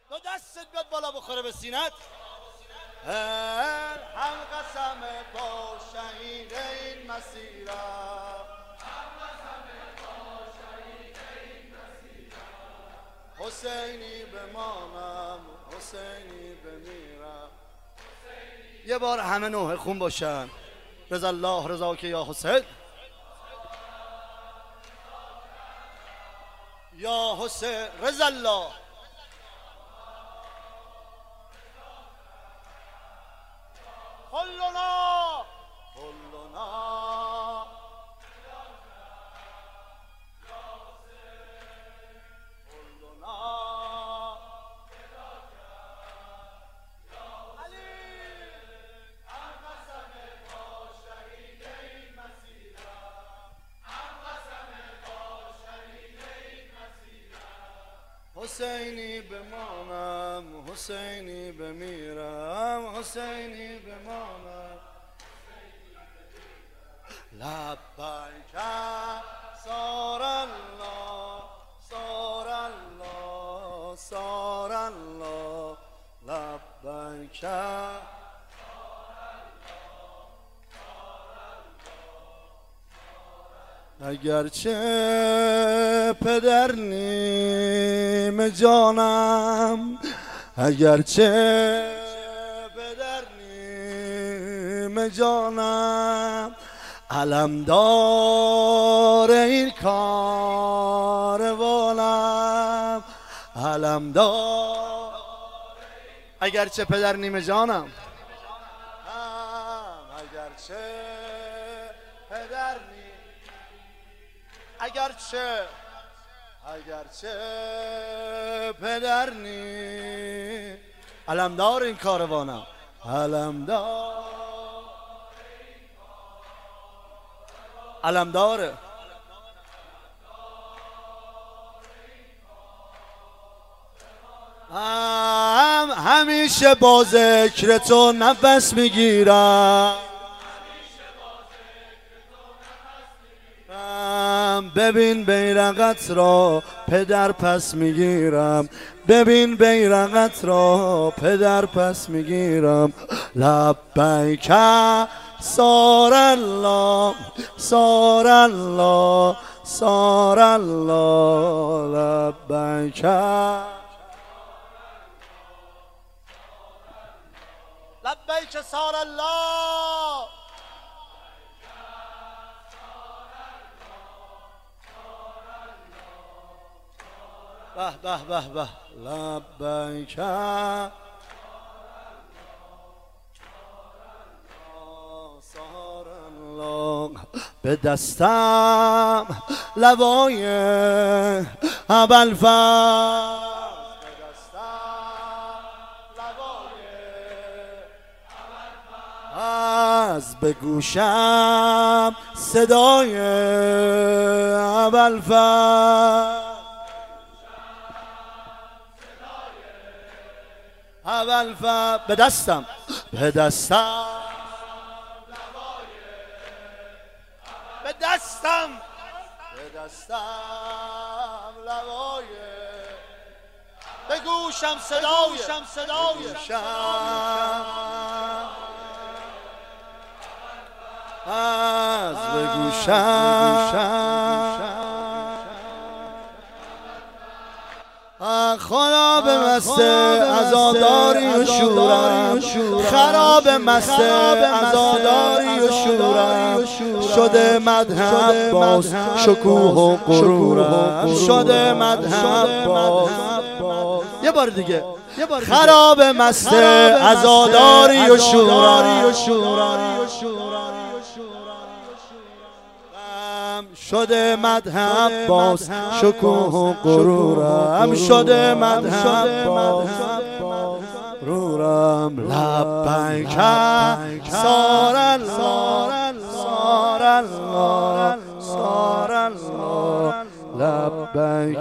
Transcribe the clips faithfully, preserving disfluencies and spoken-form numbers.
دو دستت بیاد بالا بخوره به سینت. هم قسم با شهید این مسیرم، حسینی بمانم حسینی بمیرم. یه بار همه نوحه خون باشن. رضا الله رضا که یا حسین، یا حسین رضا الله. کلنا کلنا حسینی بمانم حسینی بمیرم، حسینی بمانم. لبیک سار الله سار الله سار الله لبیک. اگرچه پدر نیم جانم، اگرچه پدر نیم جانم، علمدار این کاروانم، علمدار. اگرچه پدر نیم جانم، اگرچه پدر نیم، اگرچه اگرچه پدر نی، علمدار این کاروانم، علمدار علمداره. هم همیشه با ذکر تو نفس میگیرم، ببین بیرقت را پدر پس میگیرم، ببین بیرقت را پدر پس میگیرم. لبیک سار الله سار الله سار الله لبیک. لبیک سار الله. به به به به. لبیک سار الله. به دستم لوای ابوالفضل، به دستم لوای ابوالفضل، به گوشم صدای ابوالفضل، ابوالفضل. به دستم به دستم به دستم به دستم لوای، به گوشم صدای صدای از به گوشم. خراب مست عزاداری و شورم، خراب مست عزاداری و شورم، شده مذهب باز شکوه و غرورم، شده مذهب باز. یه بار دیگه. خراب مست عزاداری و شورم، شده مذهب باز شکوه و غرورم، شده مذهب باز غرورم. لبیک سار الله سار الله سار الله لبیک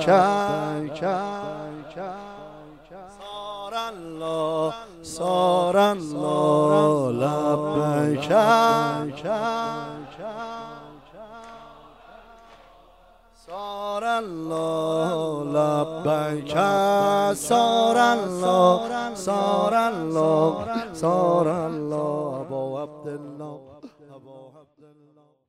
سار الله سار الله لبیک سار الله لبیک سار الله سار الله سار الله ابا عبدالله ابا عبدالله